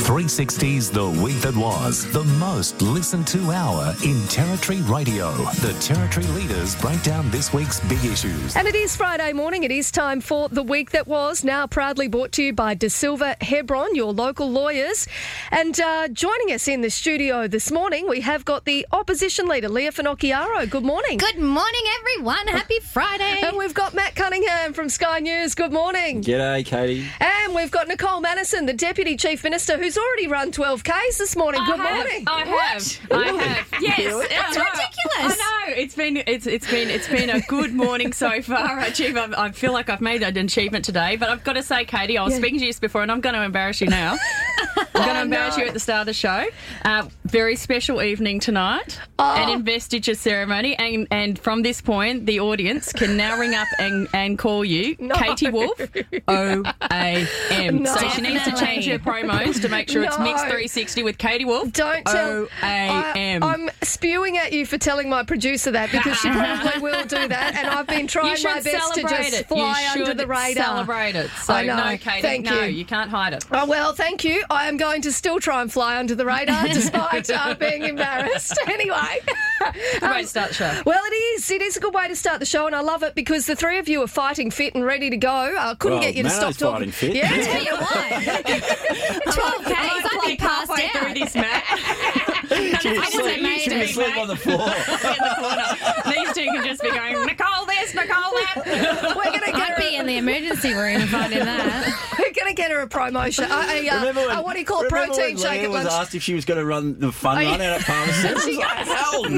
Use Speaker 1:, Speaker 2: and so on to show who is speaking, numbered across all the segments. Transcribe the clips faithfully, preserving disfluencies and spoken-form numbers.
Speaker 1: three sixty's The Week That Was, the most listened to hour in Territory Radio. The Territory leaders break down this week's big issues.
Speaker 2: And it is Friday morning. It is time for The Week That Was, now proudly brought to you by De Silva Hebron, your local lawyers. And uh, joining us in the studio this morning, we have got the Opposition Leader, Leah Finocchiaro. Good morning.
Speaker 3: Good morning, everyone. Happy Friday.
Speaker 2: And we've got Matt Cunningham from Sky News. Good morning.
Speaker 4: G'day, Katie.
Speaker 2: And we've got Nicole Manison, the Deputy Chief Minister, who's already run twelve Ks this morning.
Speaker 5: I
Speaker 2: Good
Speaker 5: have,
Speaker 2: morning.
Speaker 5: I have. I have. Yes.
Speaker 3: That's
Speaker 5: I know.
Speaker 3: ridiculous.
Speaker 5: I know. It's been it's it's been it's been a good morning so far. Actually, I've, I feel like I've made an achievement today. But I've got to say, Katie, I was
Speaker 2: Yeah.
Speaker 5: speaking to you just before, and I'm going to embarrass you now. I'm going to
Speaker 2: Oh,
Speaker 5: embarrass
Speaker 2: no.
Speaker 5: you at the start of the show. Uh, very special evening tonight,
Speaker 2: Oh.
Speaker 5: an investiture ceremony, and and from this point, the audience can now ring up and, and call you
Speaker 2: No.
Speaker 5: Katie Wolf, O A M.
Speaker 2: No.
Speaker 5: So she needs to change her promos to make sure it's
Speaker 2: No.
Speaker 5: Mix three sixty with Katie Wolf.
Speaker 2: Don't tell.
Speaker 5: O A M.
Speaker 2: I, I'm spewing at you for telling my producer that because she probably will do that, and I've been trying
Speaker 5: You should
Speaker 2: my best to
Speaker 5: celebrate
Speaker 2: just
Speaker 5: it.
Speaker 2: fly
Speaker 5: you
Speaker 2: under
Speaker 5: should
Speaker 2: the radar.
Speaker 5: Celebrate it. So
Speaker 2: I know.
Speaker 5: no, Katie,
Speaker 2: Thank
Speaker 5: no,
Speaker 2: you.
Speaker 5: you can't hide it.
Speaker 2: Oh, well, thank you. I am going to still try and fly under the radar despite uh, being embarrassed. Anyway.
Speaker 5: Good way to start the show.
Speaker 2: Well, it is. It is a good way to start the show, and I love it because the three of you are fighting fit and ready to go. I couldn't
Speaker 4: Well,
Speaker 2: get you to
Speaker 4: Mano's
Speaker 2: stop talking.
Speaker 4: fighting fit.
Speaker 2: Yeah.
Speaker 3: Tell you what. twelve Ks, I'd be passed
Speaker 5: halfway through
Speaker 3: out.
Speaker 5: this, Matt.
Speaker 4: She was
Speaker 5: I wasn't
Speaker 4: asleep,
Speaker 5: made
Speaker 4: she
Speaker 5: to
Speaker 4: was
Speaker 5: be,
Speaker 4: asleep
Speaker 5: mate.
Speaker 4: on the floor.
Speaker 5: In the corner. These two can just be going, Nicole this, Nicole that.
Speaker 2: We're going to get
Speaker 3: I'd
Speaker 2: her.
Speaker 3: be in the emergency room finding that.
Speaker 2: We're going to get her a promotion. A, a, uh,
Speaker 4: Remember when,
Speaker 2: a, what do you call it?
Speaker 4: remember
Speaker 2: Protein
Speaker 4: when
Speaker 2: shake
Speaker 4: Leah
Speaker 2: at
Speaker 4: was
Speaker 2: lunch.
Speaker 4: asked if she was going to run the fun
Speaker 2: yeah.
Speaker 4: run out at Palmerston? I was like, hell no.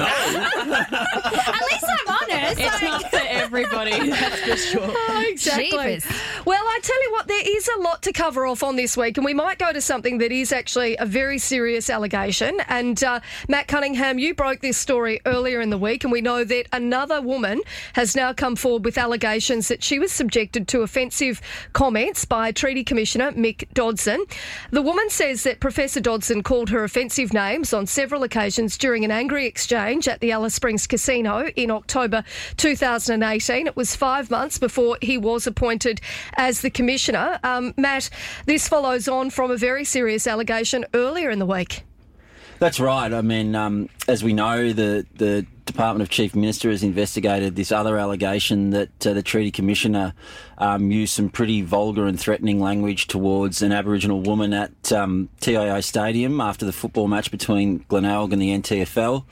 Speaker 3: At least I'm honest.
Speaker 5: It's
Speaker 3: Like,
Speaker 5: not for everybody, that's for sure.
Speaker 2: Oh, exactly.
Speaker 3: Jeepers.
Speaker 2: Well, I tell you what, there is a lot to cover off on this week, and we might go to something that is actually a very serious allegation. And uh, Matt Cunningham, you broke this story earlier in the week, and we know that another woman has now come forward with allegations that she was subjected to offensive comments by Treaty Commissioner Mick Dodson. The woman says that Professor Dodson called her offensive names on several occasions during an angry exchange at the Alice Springs Casino in October two thousand eighteen. It was five months before he was appointed as the Commissioner. Um, Matt, this follows on from a very serious allegation earlier in the week.
Speaker 4: That's right. I mean, um, as we know, the, the Department of Chief Minister has investigated this other allegation that uh, the Treaty Commissioner um, used some pretty vulgar and threatening language towards an Aboriginal woman at um, T I O Stadium after the football match between Glenelg and the N T F L.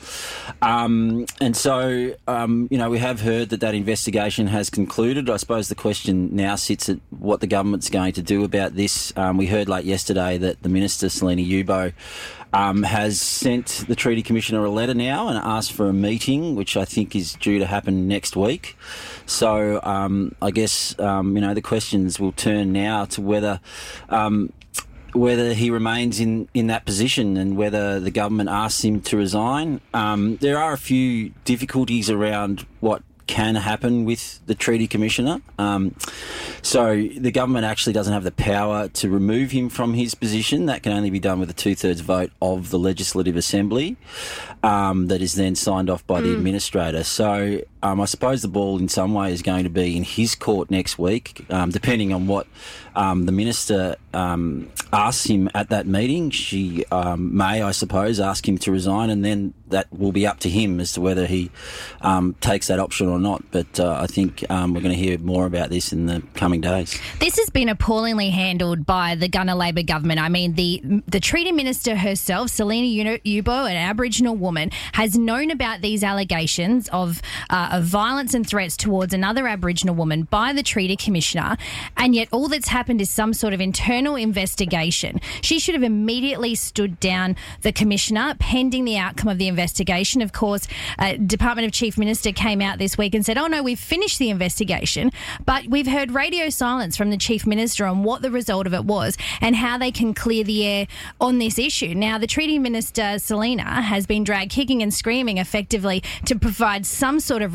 Speaker 4: Um, and so, um, you know, we have heard that that investigation has concluded. I suppose the question now sits at what the government's going to do about this. Um, we heard late yesterday that the Minister, Selina Yubo, Um, has sent the Treaty Commissioner a letter now and asked for a meeting, which I think is due to happen next week. So um, I guess, um, you know, the questions will turn now to whether um, whether he remains in, in that position and whether the government asks him to resign. Um, there are a few difficulties around what can happen with the Treaty Commissioner. Um, so the government actually doesn't have the power to remove him from his position. That can only be done with a two-thirds vote of the Legislative Assembly um, that is then signed off by the Administrator. So um, I suppose the ball in some way is going to be in his court next week, um, depending on what um, the Minister um, asks him at that meeting. She um, may, I suppose, ask him to resign, and then that will be up to him as to whether he um, takes that option or not. But uh, I think um, we're going to hear more about this in the coming days.
Speaker 3: This has been appallingly handled by the Gunner Labor government. I mean, the the Treaty Minister herself, Selina Yubo, an Aboriginal woman, has known about these allegations of, uh, of violence and threats towards another Aboriginal woman by the Treaty Commissioner, and yet all that's happened is some sort of internal investigation. She should have immediately stood down the Commissioner pending the outcome of the investigation. Of course, uh, Department of Chief Minister came out this week and said, oh no, we've finished the investigation, but we've heard radio silence from the Chief Minister on what the result of it was and how they can clear the air on this issue. Now, the Treaty Minister, Selina, has been dragged kicking and screaming effectively to provide some sort of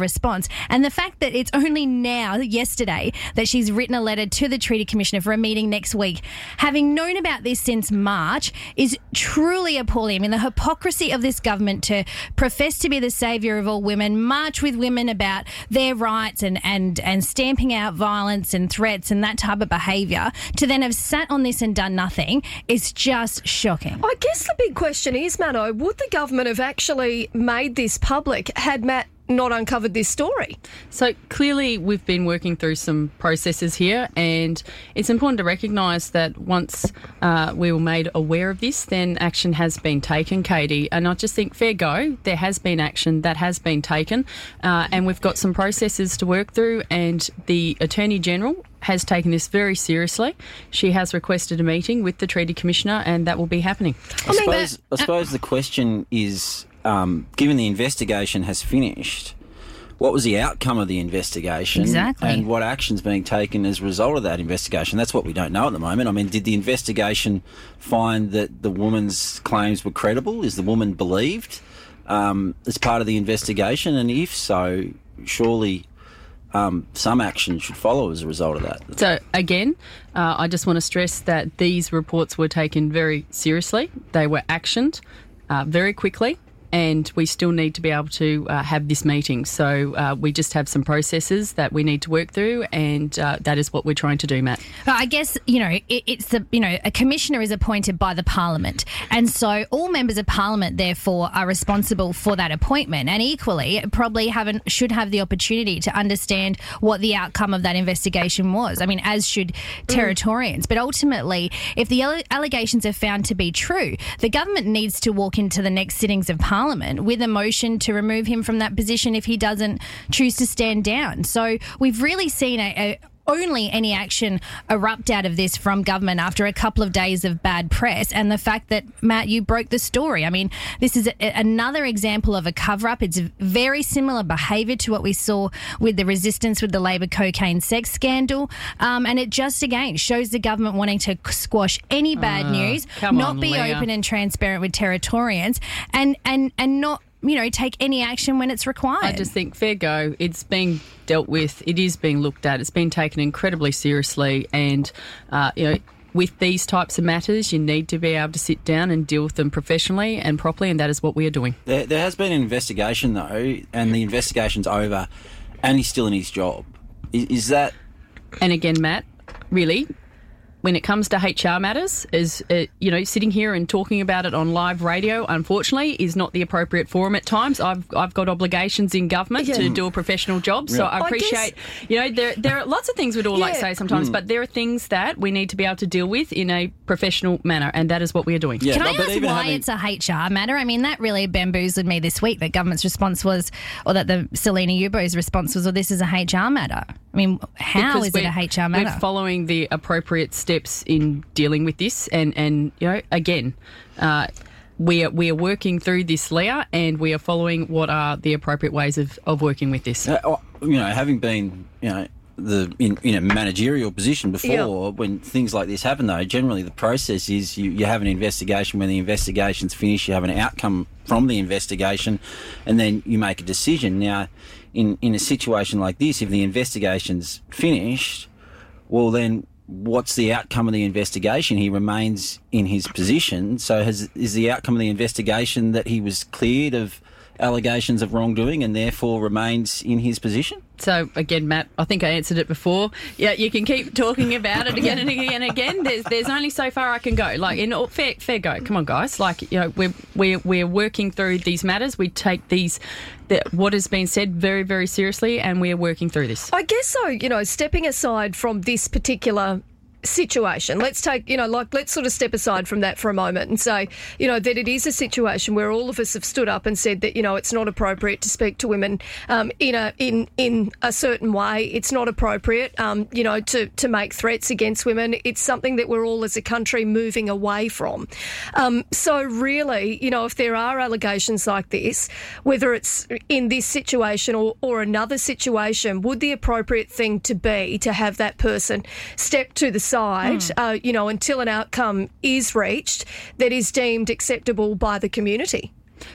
Speaker 3: response. And the fact that it's only now, yesterday, that she's written a letter to the Treaty Commissioner for a meeting next week, having known about this since March, is truly appalling. I mean, the hypocrisy of this government to profess to be the saviour of all women, march with women about their rights and, and, and stamping out violence and threats and that type of behaviour, to then have sat on this and done nothing is just shocking.
Speaker 2: I guess the big question is, Mano, would the government have actually made this public had Matt not uncovered this story?
Speaker 5: So clearly we've been working through some processes here, and it's important to recognise that once uh, we were made aware of this, then action has been taken, Katie. And I just think fair go, there has been action that has been taken, uh, and we've got some processes to work through, and the Attorney-General has taken this very seriously. She has requested a meeting with the Treaty Commissioner, and that will be happening.
Speaker 4: I, I suppose, I suppose the question is, Um, given the investigation has finished, what was the outcome of the investigation?
Speaker 3: Exactly.
Speaker 4: And what action's being taken as a result of that investigation? That's what we don't know at the moment. I mean, did the investigation find that the woman's claims were credible? Is the woman believed um, as part of the investigation? And if so, surely um, some action should follow as a result of that.
Speaker 5: So, again, uh, I just want to stress that these reports were taken very seriously. They were actioned uh, very quickly. And we still need to be able to uh, have this meeting. So uh, we just have some processes that we need to work through, and uh, that is what we're trying to do, Matt.
Speaker 3: I guess, you know, it, it's the, you know, a commissioner is appointed by the Parliament. And so all members of Parliament, therefore, are responsible for that appointment. And equally, probably haven't, should have the opportunity to understand what the outcome of that investigation was. I mean, as should Territorians. Mm. But ultimately, if the alle- allegations are found to be true, the government needs to walk into the next sittings of Parliament Parliament with a motion to remove him from that position if he doesn't choose to stand down. So we've really seen a, a only any action erupt out of this from government after a couple of days of bad press, and the fact that, Matt, you broke the story. I mean, this is a, another example of a cover-up. It's very similar behaviour to what we saw with the resistance with the Labor cocaine sex scandal, um, and it just, again, shows the government wanting to squash any bad
Speaker 5: uh,
Speaker 3: news,
Speaker 5: not
Speaker 3: on, be
Speaker 5: Leah.
Speaker 3: open and transparent with Territorians, and, and, and not, you know, take any action when it's required.
Speaker 5: I just think fair go. It's being dealt with. It is being looked at. It's been taken incredibly seriously. And, uh, you know, with these types of matters, you need to be able to sit down and deal with them professionally and properly, and that is what we are doing.
Speaker 4: There, there has been an investigation, though, and the investigation's over, and he's still in his job. Is, is that...
Speaker 5: And again, Matt, really... when it comes to H R matters, is uh, you know, sitting here and talking about it on live radio, unfortunately, is not the appropriate forum at times. I've I've got obligations in government yeah. to do a professional job, so yeah. I appreciate. I guess, you know, there there are lots of things we'd all yeah. like to say sometimes, mm. but there are things that we need to be able to deal with in a professional manner, and that is what we are doing.
Speaker 3: Yeah, Can I ask why having... it's a H R matter? I mean, that really bamboozled me this week. That government's response was, or that the Selena Yubo's response was, "Well, this is a H R matter." I mean, how because is it a H R matter?
Speaker 5: We're following the appropriate steps in dealing with this, and, and you know, again, uh, we are we are working through this, Leah, and we are following what are the appropriate ways of, of working with this.
Speaker 4: Uh, you know, having been, you know, the in, in a managerial position before, yep. when things like this happen, though, generally the process is you, you have an investigation. When the investigation's finished, you have an outcome from the investigation, and then you make a decision. Now, in, in a situation like this, if the investigation's finished, well, then what's the outcome of the investigation? He remains in his position. So has, is the outcome of the investigation that he was cleared of allegations of wrongdoing and therefore remains in his position?
Speaker 5: So, again, Matt, I think I answered it before. Yeah, you can keep talking about it again and again and again. There's there's only so far I can go. Like, in all, fair, fair go. Come on, guys. Like, you know, we're, we're, we're working through these matters. We take these, the, what has been said very, very seriously, and we are working through this.
Speaker 2: I guess so, you know, stepping aside from this particular situation, let's take, you know, like, let's sort of step aside from that for a moment and say, you know, that it is a situation where all of us have stood up and said that, you know, it's not appropriate to speak to women um, in a in in a certain way. It's not appropriate, um, you know, to to make threats against women. It's something that we're all as a country moving away from. Um, so really, you know, if there are allegations like this, whether it's in this situation or, or another situation, would the appropriate thing to be to have that person step to the side, mm. uh, you know, until an outcome is reached that is deemed acceptable by the community?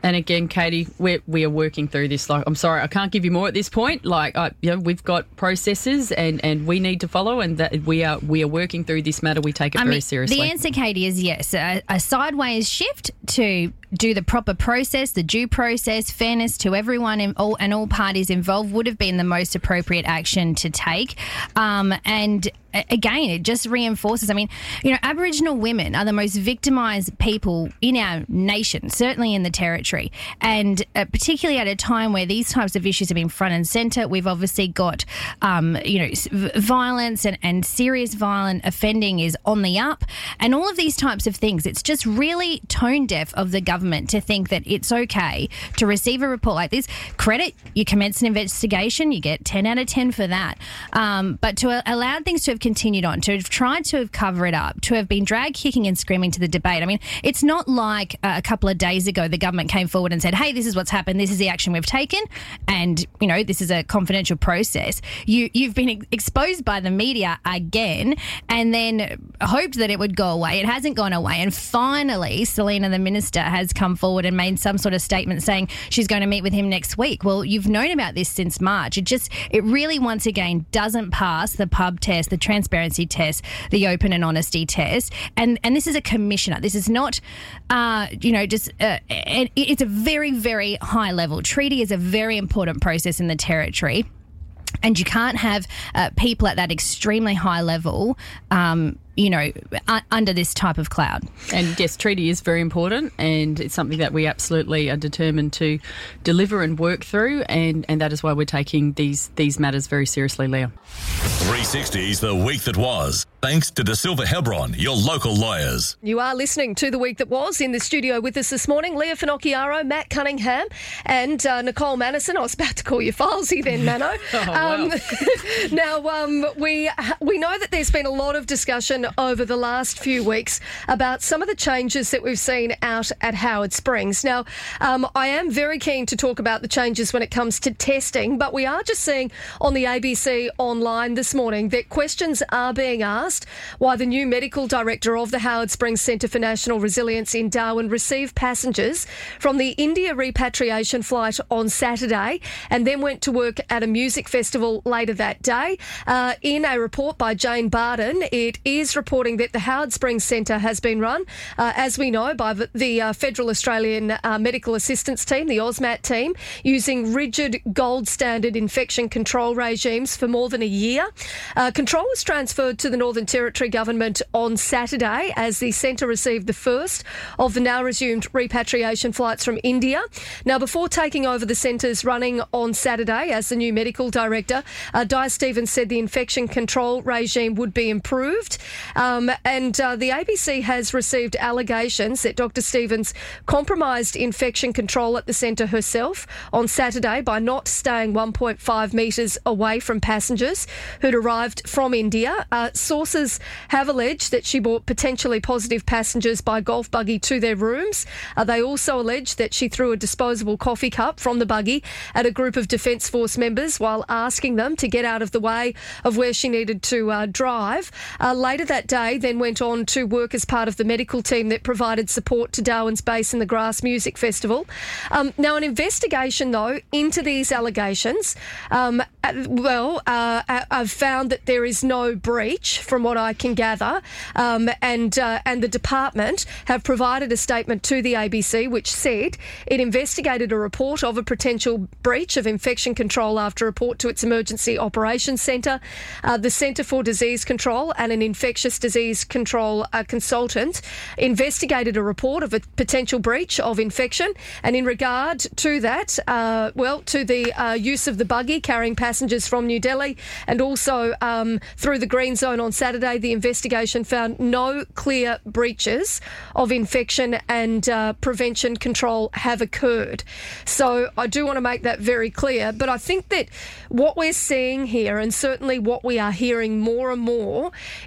Speaker 5: And again, Katie, we're, we are working through this. Like, I'm sorry, I can't give you more at this point. Like, I, you know, we've got processes and, and we need to follow, and that we are we are working through this matter. We take it
Speaker 3: I
Speaker 5: very
Speaker 3: mean,
Speaker 5: seriously.
Speaker 3: The answer, Katie, is yes. A, a sideways shift to do the proper process, the due process, fairness to everyone in all, and all parties involved would have been the most appropriate action to take. Um, and again, it just reinforces, I mean, you know, Aboriginal women are the most victimised people in our nation, certainly in the Territory. And uh, particularly at a time where these types of issues have been front and centre, we've obviously got, um, you know, violence and, and serious violent offending is on the up. And all of these types of things, it's just really tone deaf of the government to think that it's okay to receive a report like this. Credit, you commence an investigation, you get ten out of ten for that. Um, but to allow things to have continued on, to have tried to have covered it up, to have been dragged kicking and screaming to the debate. I mean, it's not like uh, a couple of days ago the government came forward and said, hey, this is what's happened, this is the action we've taken, and, you know, this is a confidential process. You, you've been ex- exposed by the media again and then hoped that it would go away. It hasn't gone away. And finally, Selena, the minister, has come forward and made some sort of statement saying she's going to meet with him next week. Well, you've known about this since March. It just, it really, once again, doesn't pass the pub test, the transparency test, the open and honesty test. And and this is a commissioner. This is not, uh, you know, just, uh, it, it's a very, very high level. Treaty is a very important process in the Territory. And you can't have uh, people at that extremely high level, um, you know, uh, under this type of cloud.
Speaker 5: And yes, treaty is very important, and it's something that we absolutely are determined to deliver and work through, and, and that is why we're taking these these matters very seriously, Leah.
Speaker 1: three sixty's The Week That Was, thanks to De Silva Hebron, your local lawyers.
Speaker 2: You are listening to The Week That Was. In the studio with us this morning, Leah Finocchiaro, Matt Cunningham and uh, Nicole Mannison. I was about to call you Filesy then, Mano.
Speaker 5: oh, wow.
Speaker 2: um, now, um, we, we know that there's been a lot of discussion over the last few weeks about some of the changes that we've seen out at Howard Springs. Now, um, I am very keen to talk about the changes when it comes to testing, but we are just seeing on the A B C online this morning that questions are being asked why the new medical director of the Howard Springs Centre for National Resilience in Darwin received passengers from the India repatriation flight on Saturday and then went to work at a music festival later that day. Uh, in a report by Jane Barden, it is reporting that the Howard Springs Centre has been run, uh, as we know, by the, the uh, Federal Australian uh, Medical Assistance Team, the AUSMAT team, using rigid gold standard infection control regimes for more than a year. Uh, control was transferred to the Northern Territory Government on Saturday as the centre received the first of the now resumed repatriation flights from India. Now, before taking over the centre's running on Saturday as the new medical director, uh, Di Stevens said the infection control regime would be improved. Um, and uh, the A B C has received allegations that Doctor Stevens compromised infection control at the centre herself on Saturday by not staying one point five metres away from passengers who'd arrived from India. Uh, sources have alleged that she brought potentially positive passengers by golf buggy to their rooms. Uh, they also allege that she threw a disposable coffee cup from the buggy at a group of Defence Force members while asking them to get out of the way of where she needed to uh, drive. Uh, later that day, then went on to work as part of the medical team that provided support to Darwin's Bass in the Grass Music Festival. Um, now, an investigation, though, into these allegations, um, well, uh, I've found that there is no breach, from what I can gather, um, and uh, and the department have provided a statement to the A B C which said it investigated a report of a potential breach of infection control after a report to its Emergency Operations Centre. Uh, the Centre for Disease Control and an infectious disease control uh, consultant investigated a report of a potential breach of infection, and in regard to that, uh, well, to the uh, use of the buggy carrying passengers from New Delhi and also um, through the green zone on Saturday, the investigation found no clear breaches of infection and uh, prevention control have occurred. So I do want to make that very clear, but I think that what we're seeing here, and certainly what we are hearing more and more, is that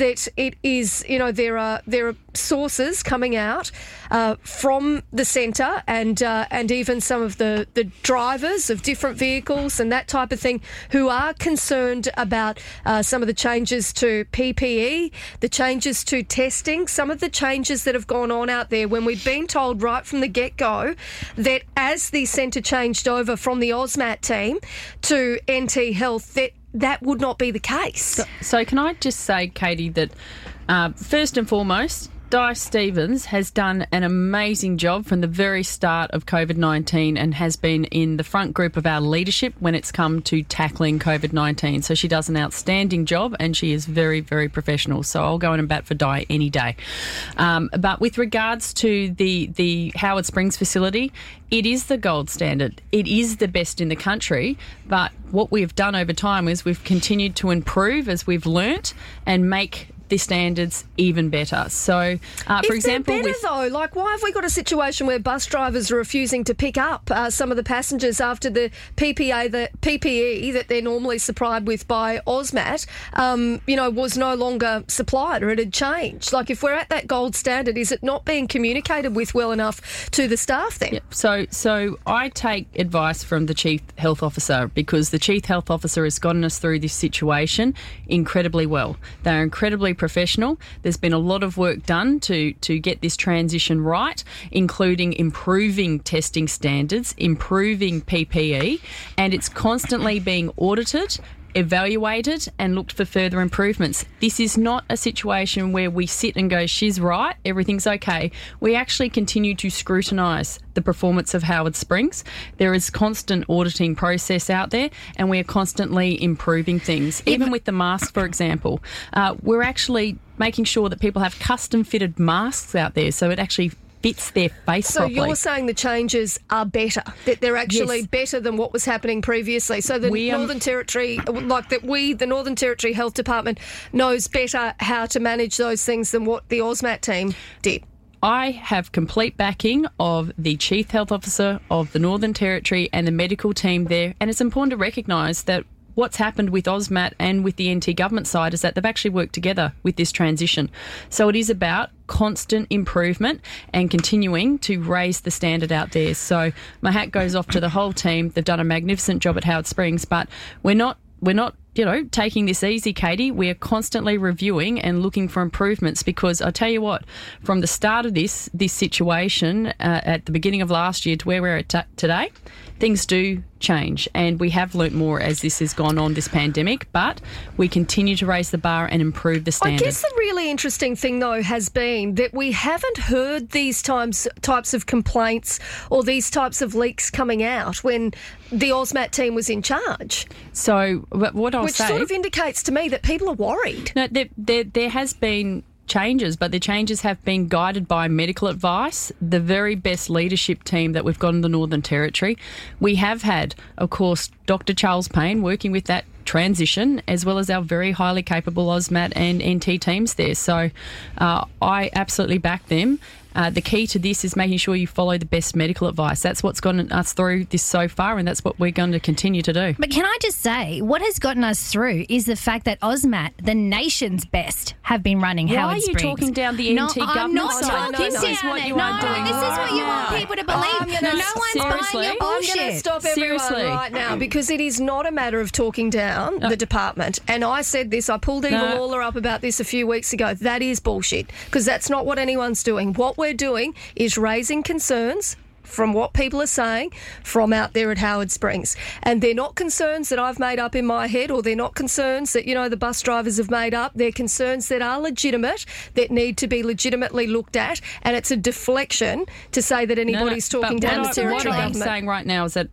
Speaker 2: that it is, you know, there are there are sources coming out uh, from the centre and uh, and even some of the, the drivers of different vehicles and that type of thing who are concerned about uh, some of the changes to P P E, the changes to testing, some of the changes that have gone on out there when we've been told right from the get-go that as the centre changed over from the AUSMAT team to N T Health, that that would not be the case.
Speaker 5: So, so can I just say, Katie, that uh, first and foremost, Di Stevens has done an amazing job from the very start of COVID nineteen and has been in the front group of our leadership when it's come to tackling COVID nineteen. So she does an outstanding job and she is very, very professional. So I'll go in and bat for Di any day. Um, but with regards to the, the Howard Springs facility, it is the gold standard. It is the best in the country. But what we've done over time is we've continued to improve as we've learnt and make the standards even better. So, uh, for
Speaker 2: Is
Speaker 5: example,
Speaker 2: that better
Speaker 5: with,
Speaker 2: though? Like, why have we got a situation where bus drivers are refusing to pick up uh, some of the passengers after the P P A, the P P E that they're normally supplied with by AUSMAT, um, you know, was no longer supplied or it had changed? Like, if we're at that gold standard, is it not being communicated with well enough to the staff then?
Speaker 5: Yep. So, so I take advice from the Chief Health Officer because the Chief Health Officer has gotten us through this situation incredibly well. They're incredibly professional. There's been a lot of work done to to get this transition right, including improving testing standards, improving P P E, and it's constantly being audited, evaluated and looked for further improvements. This is not a situation where we sit and go, she's right, everything's okay. We actually continue to scrutinise the performance of Howard Springs. There is constant auditing process out there and we are constantly improving things. Even with the mask, for example, uh, we're actually making sure that people have custom fitted masks out there so it actually fits their face
Speaker 2: so
Speaker 5: properly.
Speaker 2: You're saying the changes are better, that they're actually
Speaker 5: Yes.
Speaker 2: better than what was happening previously. So the
Speaker 5: We, um,
Speaker 2: Northern Territory, like that we, the Northern Territory Health Department, knows better how to manage those things than what the AUSMAT team did.
Speaker 5: I have complete backing of the Chief Health Officer of the Northern Territory and the medical team there, and it's important to recognise that what's happened with AUSMAT and with the N T government side is that they've actually worked together with this transition. So it is about constant improvement and continuing to raise the standard out there. So my hat goes off to the whole team. They've done a magnificent job at Howard Springs, but we're not we're not you know, taking this easy, Katie. We are constantly reviewing and looking for improvements because I tell you what, from the start of this this situation uh, at the beginning of last year to where we're at t- today, things do change and we have learnt more as this has gone on, this pandemic, but we continue to raise the bar and improve the standard.
Speaker 2: I guess the really interesting thing, though, has been that we haven't heard these times, types of complaints or these types of leaks coming out when the AUSMAT team was in charge.
Speaker 5: So what I'll
Speaker 2: Which
Speaker 5: say...
Speaker 2: sort of indicates to me that people are worried.
Speaker 5: No, there, there, there has been changes, but the changes have been guided by medical advice, the very best leadership team that we've got in the Northern Territory. We have had, of course, Doctor Charles Payne working with that transition, as well as our very highly capable AUSMAT and N T teams there. So uh, I absolutely back them. Uh, the key to this is making sure you follow the best medical advice. That's what's gotten us through this so far, and that's what we're going to continue to do.
Speaker 3: But can I just say, what has gotten us through is the fact that AUSMAT, the nation's best, have been running
Speaker 5: Why
Speaker 3: Howard
Speaker 5: are you
Speaker 3: Springs.
Speaker 5: talking down the
Speaker 3: no,
Speaker 5: N T
Speaker 3: I'm
Speaker 5: government
Speaker 3: not
Speaker 5: side?
Speaker 3: talking
Speaker 2: No, no,
Speaker 3: down
Speaker 5: This is what you
Speaker 3: it.
Speaker 5: are
Speaker 3: no,
Speaker 5: doing.
Speaker 3: this is what you want people to believe.
Speaker 2: I'm gonna-
Speaker 3: no one's
Speaker 5: Seriously?
Speaker 3: buying your
Speaker 2: I'm going to
Speaker 3: bullshit.
Speaker 2: stop everyone
Speaker 5: Seriously.
Speaker 2: right now because it is not a matter of talking down the department. And I said this, I pulled Eva
Speaker 5: No.
Speaker 2: Lawler up about this a few weeks ago. That is bullshit because that's not what anyone's doing. What we're doing is raising concerns from what people are saying from out there at Howard Springs. And they're not concerns that I've made up in my head or they're not concerns that, you know, the bus drivers have made up. They're concerns that are legitimate, that need to be legitimately looked at, and it's a deflection to say that anybody's
Speaker 5: No, no,
Speaker 2: talking
Speaker 5: but
Speaker 2: down
Speaker 5: what
Speaker 2: the
Speaker 5: I-
Speaker 2: territory
Speaker 5: What I'm
Speaker 2: government.
Speaker 5: saying right now is that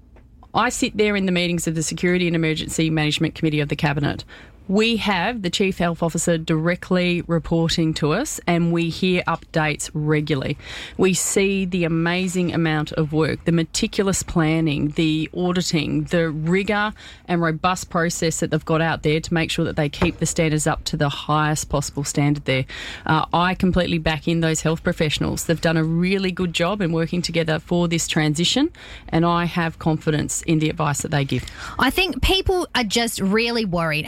Speaker 5: I sit there in the meetings of the Security and Emergency Management Committee of the Cabinet. We have the Chief Health Officer directly reporting to us and we hear updates regularly. We see the amazing amount of work, the meticulous planning, the auditing, the rigour and robust process that they've got out there to make sure that they keep the standards up to the highest possible standard there. Uh, I completely back in those health professionals. They've done a really good job in working together for this transition and I have confidence in the advice that they give.
Speaker 3: I think people are just really worried, and I think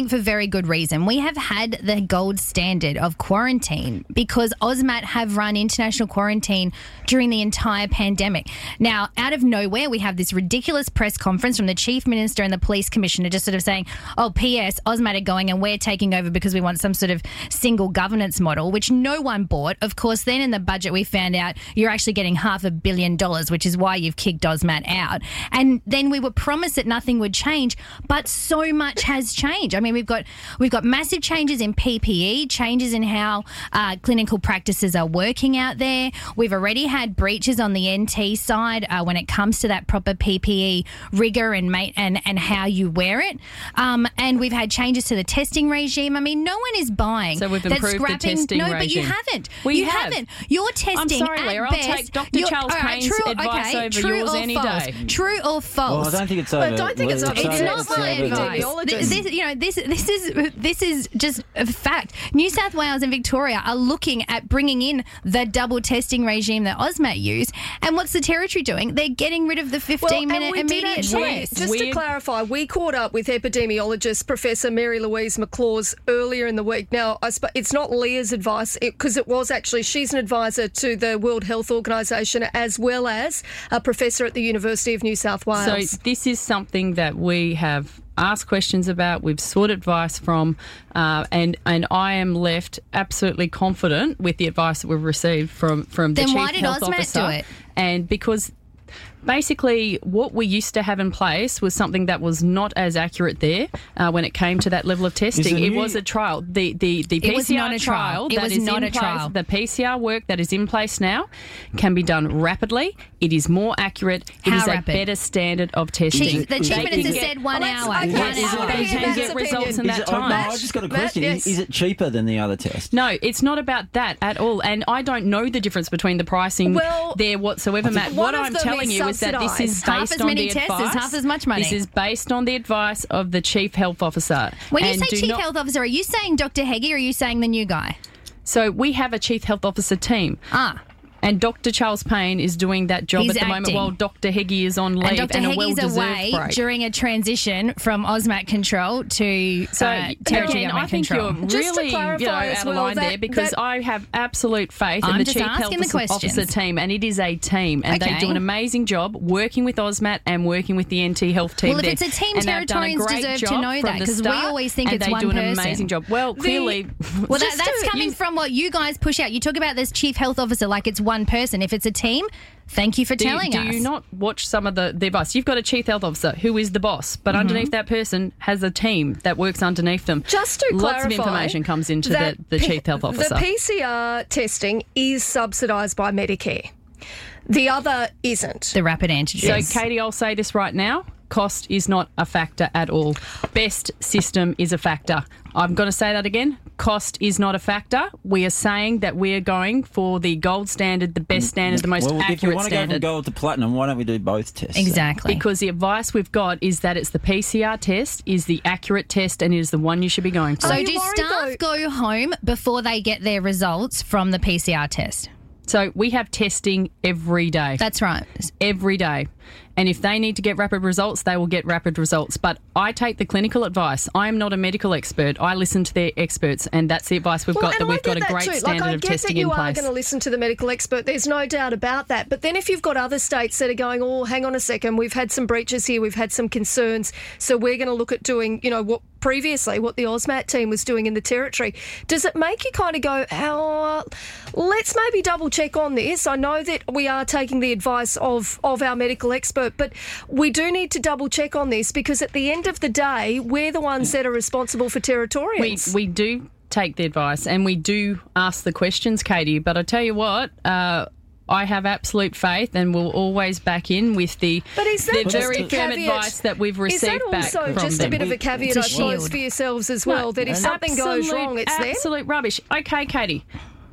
Speaker 3: for very good reason. We have had the gold standard of quarantine because AUSMAT have run international quarantine during the entire pandemic. Now, out of nowhere, we have this ridiculous press conference from the Chief Minister and the Police Commissioner just sort of saying, oh, P S, AUSMAT are going and we're taking over because we want some sort of single governance model, which no one bought. Of course, then in the budget, we found out you're actually getting half a billion dollars, which is why you've kicked AUSMAT out. And then we were promised that nothing would change, but so much has changed. I mean, we've got we've got massive changes in P P E, changes in how uh, clinical practices are working out there. We've already had breaches on the N T side uh, when it comes to that proper P P E rigour and mate and, and how you wear it. Um, and we've had changes to the testing regime. I mean, no one is buying.
Speaker 5: So we've
Speaker 3: that
Speaker 5: improved
Speaker 3: scrapping,
Speaker 5: the testing
Speaker 3: no,
Speaker 5: regime.
Speaker 3: but you haven't.
Speaker 5: Well,
Speaker 3: you
Speaker 5: you have.
Speaker 3: haven't. You're testing.
Speaker 5: I'm sorry,
Speaker 3: at
Speaker 5: Leah. I'll
Speaker 3: best,
Speaker 5: take Doctor
Speaker 3: you're-
Speaker 5: Charles
Speaker 3: all right,
Speaker 5: Payne's
Speaker 3: true,
Speaker 5: advice
Speaker 3: okay,
Speaker 5: over
Speaker 3: true
Speaker 5: yours
Speaker 3: or
Speaker 5: any
Speaker 3: false?
Speaker 5: day.
Speaker 3: True or false?
Speaker 4: Well, I don't think it's
Speaker 2: But
Speaker 4: over.
Speaker 2: don't think it's over.
Speaker 3: It's
Speaker 2: It's
Speaker 3: not
Speaker 2: not
Speaker 3: my
Speaker 2: over.
Speaker 3: advice.
Speaker 2: Epidemiologist.
Speaker 3: This, you know, this this is this is just a fact. New South Wales and Victoria are looking at bringing in the double testing regime that AUSMAT use. And what's the Territory doing? They're getting rid of the fifteen
Speaker 2: Well,
Speaker 3: minute
Speaker 2: and we did
Speaker 3: immediate
Speaker 2: actually,
Speaker 3: test.
Speaker 2: just to
Speaker 5: Weird.
Speaker 2: clarify, we caught up with epidemiologist Professor Mary Louise McLaws earlier in the week. Now, I sp- it's not Leah's advice because it, it was actually, she's an advisor to the World Health Organisation as well as a professor at the University of New South Wales.
Speaker 5: So this is something that we have asked questions about, we've sought advice from, uh, and and I am left absolutely confident with the advice that we've received from, from the
Speaker 3: Then
Speaker 5: Chief
Speaker 3: why did
Speaker 5: Health
Speaker 3: AUSMAT
Speaker 5: Officer.
Speaker 3: do it?
Speaker 5: And because basically what we used to have in place was something that was not as accurate there uh, when it came to that level of testing.
Speaker 4: it
Speaker 5: It
Speaker 4: new?
Speaker 5: was a trial. The the, the
Speaker 3: It was
Speaker 5: P C R
Speaker 3: not a trial. It
Speaker 5: that
Speaker 3: was
Speaker 5: is
Speaker 3: not
Speaker 5: in
Speaker 3: a
Speaker 5: place,
Speaker 3: trial.
Speaker 5: the P C R work that is in place now can be done rapidly. It is more accurate. It
Speaker 3: How
Speaker 5: is
Speaker 3: rapid?
Speaker 5: a better standard of testing.
Speaker 3: Chief, the
Speaker 4: Is
Speaker 3: Chief
Speaker 4: it-
Speaker 3: Minister
Speaker 4: is it-
Speaker 3: said one
Speaker 2: Well, let's-
Speaker 3: hour.
Speaker 2: okay,
Speaker 3: One
Speaker 2: so
Speaker 3: hour.
Speaker 2: they
Speaker 5: They
Speaker 2: can
Speaker 5: can
Speaker 2: get
Speaker 5: get results in
Speaker 4: Is
Speaker 5: that
Speaker 4: it, oh, no,
Speaker 5: time.
Speaker 4: I just got a
Speaker 2: Matt,
Speaker 4: question.
Speaker 2: yes.
Speaker 4: Is, is it cheaper than the other test?
Speaker 5: No, it's not about that at all. And I don't know the difference between the pricing
Speaker 2: Well,
Speaker 5: there whatsoever, Matt.
Speaker 2: one
Speaker 5: What
Speaker 2: of
Speaker 5: I'm
Speaker 2: them
Speaker 5: telling
Speaker 2: is
Speaker 5: you is that this is
Speaker 2: subsidised.
Speaker 5: based
Speaker 3: Half as
Speaker 5: on
Speaker 3: many
Speaker 5: the
Speaker 3: tests is
Speaker 5: advice.
Speaker 3: half as much money.
Speaker 5: This is based on the advice of the Chief Health Officer.
Speaker 3: When you
Speaker 5: And
Speaker 3: say
Speaker 5: do
Speaker 3: Chief
Speaker 5: not-
Speaker 3: Health Officer, are you saying Doctor Heggie or are you saying the new guy?
Speaker 5: So we have a Chief Health Officer team.
Speaker 3: Ah.
Speaker 5: And Doctor Charles Payne is doing that job
Speaker 3: He's
Speaker 5: at the moment
Speaker 3: acting.
Speaker 5: while Doctor Heggie is on leave
Speaker 3: And Doctor
Speaker 5: and a
Speaker 3: Heggie's
Speaker 5: well-deserved
Speaker 3: away
Speaker 5: break.
Speaker 3: during a transition from AUSMAT control to
Speaker 5: So
Speaker 3: uh, territory
Speaker 5: again,
Speaker 3: government
Speaker 5: I think
Speaker 3: control.
Speaker 5: you're
Speaker 2: Just to
Speaker 5: really you know,
Speaker 2: clarify as
Speaker 5: out
Speaker 2: well
Speaker 5: of line
Speaker 2: that-
Speaker 5: there because
Speaker 2: that-
Speaker 5: I have absolute faith in
Speaker 3: I'm
Speaker 5: the
Speaker 3: just
Speaker 5: Chief Health
Speaker 3: asking the
Speaker 5: Officer
Speaker 3: questions.
Speaker 5: team, and it is a team, and
Speaker 3: Okay.
Speaker 5: they do an amazing job working with AUSMAT and working with the N T Health team.
Speaker 3: Well, if
Speaker 5: there.
Speaker 3: it's a team,
Speaker 5: And they've done a
Speaker 3: Territorians
Speaker 5: great
Speaker 3: deserve to
Speaker 5: job
Speaker 3: know
Speaker 5: from
Speaker 3: that,
Speaker 5: the
Speaker 3: 'cause we
Speaker 5: start,
Speaker 3: always think
Speaker 5: and
Speaker 3: it's
Speaker 5: they
Speaker 3: one
Speaker 5: do an
Speaker 3: person.
Speaker 5: amazing job. Well, clearly,
Speaker 3: Well, that,
Speaker 2: Just
Speaker 3: that's
Speaker 2: to-
Speaker 3: coming
Speaker 5: you-
Speaker 3: from what you guys push out. You talk about this Chief Health Officer like it's one person. If it's a team, thank you for
Speaker 5: Do,
Speaker 3: telling
Speaker 5: do
Speaker 3: us.
Speaker 5: you not watch some of the, the advice? You've got a Chief Health Officer who is the boss, but
Speaker 3: Mm-hmm.
Speaker 5: underneath that person has a team that works underneath them.
Speaker 2: Just to
Speaker 5: Lots
Speaker 2: clarify,
Speaker 5: of information comes into
Speaker 2: that
Speaker 5: the, the
Speaker 2: P-
Speaker 5: Chief Health Officer.
Speaker 2: The P C R testing is subsidised by Medicare. The other isn't.
Speaker 3: The rapid antigen.
Speaker 5: So, Katie, I'll say this right now. Cost is not a factor at all. Best system is a factor. I'm going to say that again. Cost is not a factor. We are saying that we are going for the gold standard, the best standard, the most
Speaker 4: Well, if we
Speaker 5: accurate
Speaker 4: want to go from
Speaker 5: standard.
Speaker 4: gold to platinum, why don't we do both tests? then?
Speaker 3: Exactly.
Speaker 5: Because the advice we've got is that it's the P C R test, is the accurate test, and it is the one you should be going for.
Speaker 3: so
Speaker 2: Are you
Speaker 3: do
Speaker 2: worried,
Speaker 3: staff
Speaker 2: though-
Speaker 3: go home before they get their results from the P C R test?
Speaker 5: So we have testing every day.
Speaker 3: That's right.
Speaker 5: every day. And if they need to get rapid results, they will get rapid results. But I take the clinical advice. I am not a medical expert. I listen to their experts, and that's the advice we've
Speaker 2: Well,
Speaker 5: got,
Speaker 2: and
Speaker 5: that
Speaker 2: I
Speaker 5: we've got
Speaker 2: get
Speaker 5: a
Speaker 2: that
Speaker 5: great
Speaker 2: too.
Speaker 5: standard
Speaker 2: like, I
Speaker 5: of
Speaker 2: get
Speaker 5: testing
Speaker 2: that you
Speaker 5: in
Speaker 2: are
Speaker 5: place.
Speaker 2: going to listen to the medical expert. There's no doubt about that. But then if you've got other states that are going, oh, hang on a second, we've had some breaches here, we've had some concerns, so we're going to look at doing, you know, what previously what the AUSMAT team was doing in the Territory. Does it make you kind of go, oh, let's maybe double check on this? I know that we are taking the advice of, of our medical expert, but we do need to double check on this because at the end of the day, we're the ones that are responsible for
Speaker 5: we,
Speaker 2: Territorians.
Speaker 5: we do take the advice and we do ask the questions, Katie. But I tell you what, uh, I have absolute faith and will always back in with the,
Speaker 2: But is that
Speaker 5: the
Speaker 2: just
Speaker 5: very
Speaker 2: a
Speaker 5: firm
Speaker 2: caveat?
Speaker 5: advice that we've received
Speaker 2: Is that
Speaker 5: back
Speaker 2: also
Speaker 5: from
Speaker 2: just
Speaker 5: them.
Speaker 2: a bit of a caveat,
Speaker 3: It's a
Speaker 2: I suppose,
Speaker 3: shield.
Speaker 2: for yourselves as well,
Speaker 5: No,
Speaker 2: that if something goes
Speaker 5: absolute-
Speaker 2: wrong, it's them?
Speaker 5: absolute rubbish. Okay, Katie.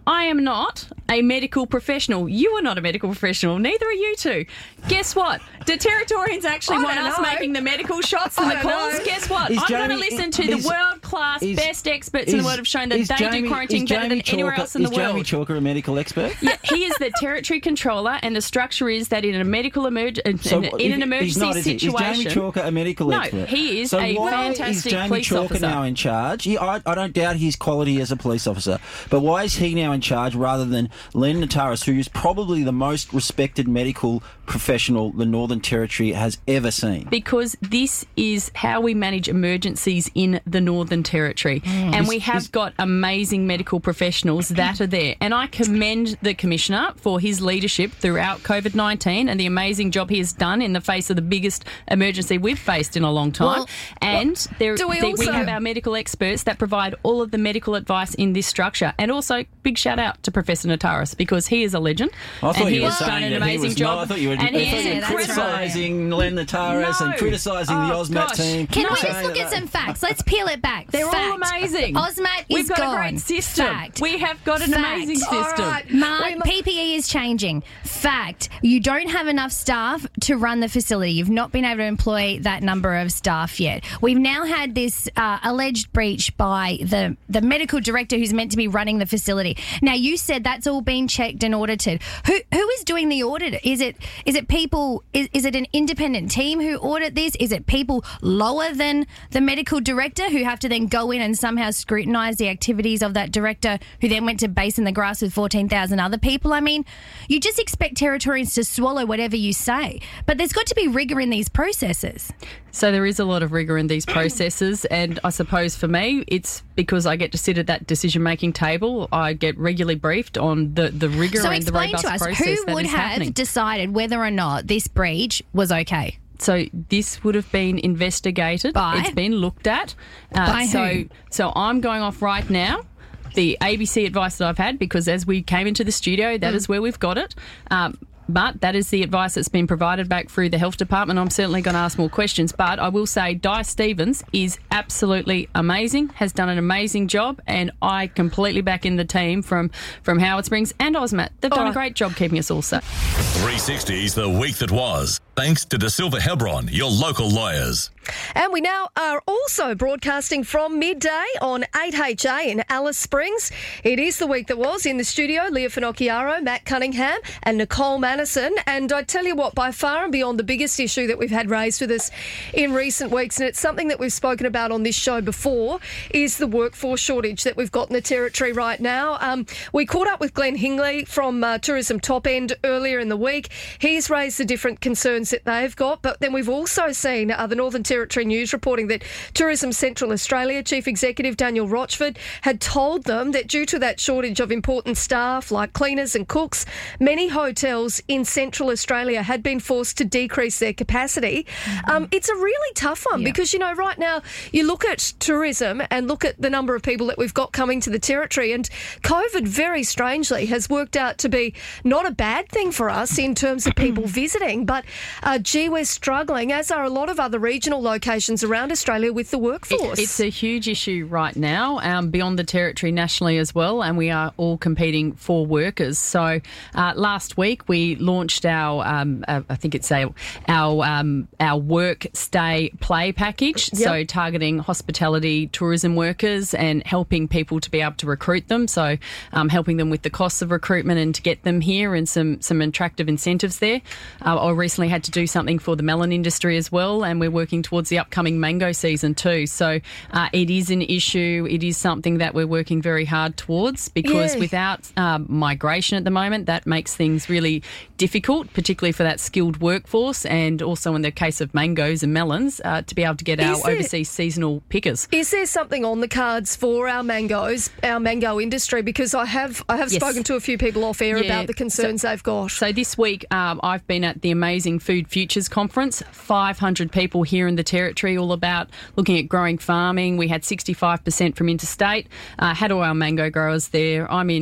Speaker 5: I am not a medical professional. You are not a medical professional. Neither are you two. Guess what? Do Territorians actually
Speaker 2: I
Speaker 5: want
Speaker 2: don't
Speaker 5: us
Speaker 2: know.
Speaker 5: making the medical shots and
Speaker 2: I
Speaker 5: the
Speaker 2: don't
Speaker 5: calls?
Speaker 2: know.
Speaker 5: Guess what?
Speaker 4: Is
Speaker 5: I'm going to
Speaker 4: Jamie-
Speaker 5: listen to
Speaker 4: is-
Speaker 5: the world-class
Speaker 4: is-
Speaker 5: best experts in the
Speaker 4: is-
Speaker 5: world have shown that
Speaker 4: is
Speaker 5: they
Speaker 4: Jamie-
Speaker 5: do quarantine
Speaker 4: is
Speaker 5: better than
Speaker 4: Jamie
Speaker 5: anywhere
Speaker 4: Chalker-
Speaker 5: else in the
Speaker 4: is Jamie
Speaker 5: world.
Speaker 4: Chalker a medical expert?
Speaker 5: Yeah, he is the territory controller, and the structure is that in a medical emerg- in,
Speaker 4: So
Speaker 5: in, in an
Speaker 4: he's
Speaker 5: emergency
Speaker 4: not, is he?
Speaker 5: situation.
Speaker 4: Is Jamie Chalker a medical
Speaker 5: No,
Speaker 4: expert?
Speaker 5: he is
Speaker 4: so
Speaker 5: a
Speaker 4: why
Speaker 5: fantastic
Speaker 4: is Jamie
Speaker 5: police
Speaker 4: Chalker
Speaker 5: officer.
Speaker 4: now in charge? He, I, I don't doubt his quality as a police officer, but why is he now in charge rather than Len Nataris, who is probably the most respected medical professional the Northern Territory has ever seen?
Speaker 5: Because this is how we manage emergencies in the Northern Territory. And we have
Speaker 4: is-
Speaker 5: got amazing medical professionals that are there. And I commend the Commissioner for his leadership throughout COVID nineteen and the amazing job he has done in the face of the biggest emergency we've faced in a long time.
Speaker 3: Well,
Speaker 5: and there,
Speaker 2: do we
Speaker 5: there-
Speaker 2: also-
Speaker 5: have our medical experts that provide all of the medical advice in this structure. And also, big shout out to Professor Nataris because he is a legend.
Speaker 4: I thought
Speaker 5: and he
Speaker 4: you were
Speaker 5: has done
Speaker 4: saying
Speaker 5: an
Speaker 4: that he
Speaker 5: amazing
Speaker 4: was
Speaker 5: job.
Speaker 4: not. I thought you were,
Speaker 5: and
Speaker 4: I
Speaker 5: he
Speaker 4: thought
Speaker 5: is
Speaker 4: you were
Speaker 3: Yeah, that's right.
Speaker 4: criticising Len Nataris
Speaker 5: No.
Speaker 4: and criticising
Speaker 5: Oh,
Speaker 4: the OzMat
Speaker 5: gosh.
Speaker 4: team.
Speaker 3: Can we
Speaker 5: No.
Speaker 3: just look at some facts? Let's peel it back.
Speaker 5: They're all
Speaker 3: Fact.
Speaker 5: amazing.
Speaker 3: OzMat
Speaker 5: We've
Speaker 3: is
Speaker 5: got
Speaker 3: gone.
Speaker 5: a great system.
Speaker 3: Fact.
Speaker 5: We have got an
Speaker 3: Fact.
Speaker 5: amazing system.
Speaker 2: All right.
Speaker 3: Mark,
Speaker 2: We mu-
Speaker 3: P P E is changing. Fact, you don't have enough staff to run the facility. You've not been able to employ that number of staff yet. We've now had this uh, alleged breach by the, the medical director who's meant to be running the facility. Now, you said that's all been checked and audited. Who who is doing the audit? Is it is it people? Is, is it an independent team who audit this? Is it people lower than the medical director who have to then go in and somehow scrutinise the activities of that director who then went to base in the grass with fourteen thousand other people? I mean, you just expect Territorians to swallow whatever you say. But there's got to be rigour in these processes.
Speaker 5: So there is a lot of rigour in these processes, and I suppose for me, it's because I get to sit at that decision-making table. I get regularly briefed on the, the rigour
Speaker 3: So
Speaker 5: and the
Speaker 3: explain
Speaker 5: robust
Speaker 3: to us,
Speaker 5: process
Speaker 3: who
Speaker 5: that
Speaker 3: would
Speaker 5: is
Speaker 3: have
Speaker 5: happening.
Speaker 3: decided whether or not this breach was okay?
Speaker 5: So this would have been investigated.
Speaker 3: By?
Speaker 5: It's been looked at. Uh,
Speaker 3: By
Speaker 5: so,
Speaker 3: who?
Speaker 5: So I'm going off right now. The A B C advice that I've had, because as we came into the studio, that
Speaker 3: Mm.
Speaker 5: is where we've got it. Um, but that is the advice that's been provided back through the health department. I'm certainly going to ask more questions. But I will say Di Stevens is absolutely amazing, has done an amazing job, and I completely back in the team from, from Howard Springs and OzMat. They've done
Speaker 2: Oh.
Speaker 5: a great job keeping us all safe.
Speaker 1: three sixty's The Week That Was. Thanks to De Silva Hebron, your local lawyers.
Speaker 2: And we now are also broadcasting from midday on eight H A in Alice Springs. It is the week that was. In the studio, Leah Finocchiaro, Matt Cunningham and Nicole Mannison. And I tell you what, by far and beyond the biggest issue that we've had raised with us in recent weeks, and it's something that we've spoken about on this show before, is the workforce shortage that we've got in the Territory right now. Um, we caught up with Glenn Hingley from uh, Tourism Top End earlier in the week. He's raised the different concerns that they've got, but then we've also seen uh, the Northern Territory News reporting that Tourism Central Australia Chief Executive Daniel Rochford had told them that due to that shortage of important staff like cleaners and cooks, many hotels in Central Australia had been forced to decrease their capacity. Mm-hmm. Um, it's a really tough one
Speaker 3: Yeah.
Speaker 2: because, you know, right now you look at tourism and look at the number of people that we've got coming to the Territory, and COVID very strangely has worked out to be not a bad thing for us in terms of people visiting, but uh, gee, we're struggling, as are a lot of other regional locations around Australia, with the workforce.
Speaker 5: It's a huge issue right now, um, beyond the Territory nationally as well, and we are all competing for workers. So uh, last week we launched our, um, uh, I think it's a, our um, our work, stay, play package,
Speaker 2: Yep.
Speaker 5: so targeting hospitality, tourism workers and helping people to be able to recruit them, so um, helping them with the costs of recruitment and to get them here, and some, some attractive incentives there. Uh, I recently had to do something for the melon industry as well, and we're working towards the upcoming mango season too. So uh, it is an issue. It is something that we're working very hard towards, because
Speaker 2: Yeah.
Speaker 5: without um, migration at the moment, that makes things really difficult, particularly for that skilled workforce, and also in the case of mangoes and melons, uh, to be able to get
Speaker 2: Is
Speaker 5: our
Speaker 2: there-
Speaker 5: overseas seasonal pickers.
Speaker 2: Is there something on the cards for our mangoes, our mango industry? Because I have I have
Speaker 5: Yes.
Speaker 2: spoken to a few people off air
Speaker 5: Yeah.
Speaker 2: about the concerns they've got.
Speaker 5: So this week, um, I've been at the amazing Food Futures Conference. five hundred people here in the Territory, all about looking at growing farming. We had sixty-five percent from interstate. Uh, had all our mango growers there. I'm in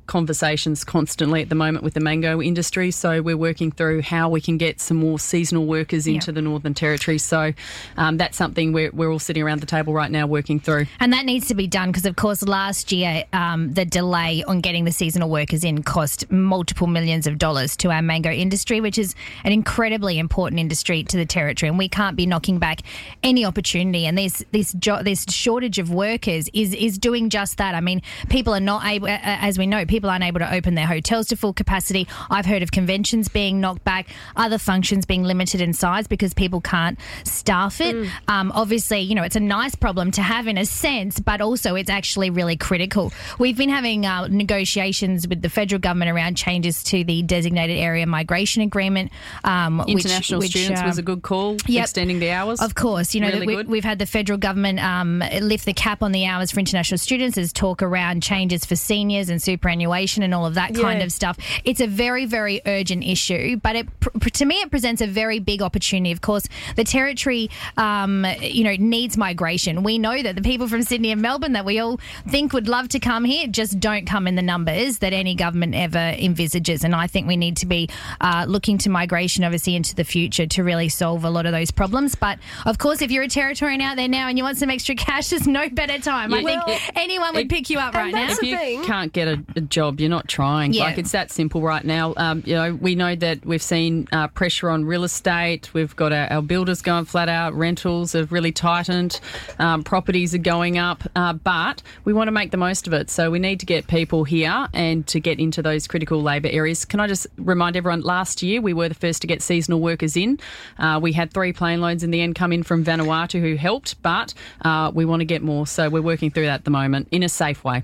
Speaker 5: conversations constantly at the moment with the mango industry, so we're working through how we can get some more seasonal workers into
Speaker 3: yeah.
Speaker 5: the Northern Territory. So um, that's something we're, we're all sitting around the table right now working through.
Speaker 3: And that needs to be done because, of course, last year um, the delay on getting the seasonal workers in cost multiple millions of dollars to our mango industry, which is an incredibly important industry to the Territory, and we can't be knocking back any opportunity. And this this jo- this shortage of workers is is doing just that. I mean, people are not able, uh, as we know, people aren't able to open their hotels to full capacity. I've heard of conventions being knocked back, other functions being limited in size because people can't staff it. Mm. Um, obviously, you know, it's a nice problem to have in a sense, but also it's actually really critical. We've been having uh, negotiations with the federal government around changes to the designated area migration agreement. Um,
Speaker 5: International
Speaker 3: which,
Speaker 5: students
Speaker 3: which, uh,
Speaker 5: was a good call,
Speaker 3: yep,
Speaker 5: extending the hours.
Speaker 3: Of course, you know,
Speaker 5: really
Speaker 3: we, we've had the federal government um, lift the cap on the hours for international students. There's talk around changes for seniors and superannuation and all of that kind
Speaker 2: Yeah.
Speaker 3: of stuff. It's a very, very urgent issue, but it, to me, it presents a very big opportunity. Of course, the Territory, um, you know, needs migration. We know that the people from Sydney and Melbourne that we all think would love to come here just don't come in the numbers that any government ever envisages. And I think we need to be uh, looking to migration, obviously, into the future to really solve a lot of those problems. But, of course, if you're a Territorian out there now and you want some extra cash, there's no better time.
Speaker 5: Yeah,
Speaker 3: I think
Speaker 5: well,
Speaker 3: anyone would
Speaker 5: it,
Speaker 3: pick you up right now.
Speaker 5: If you
Speaker 2: thing.
Speaker 5: can't get a, a job, you're not trying.
Speaker 3: Yeah.
Speaker 5: Like, it's that simple right now. Um, you know, we know that we've seen uh, pressure on real estate. We've got our, our builders going flat out. Rentals have really tightened. Um, properties are going up. Uh, but we want to make the most of it. So we need to get people here and to get into those critical labour areas. Can I just remind everyone, last year we were the first to get seasonal workers in. Uh, we had three plane loads in the end come in from Vanuatu who helped, but uh, we want to get more. So we're working through that at the moment in a safe way.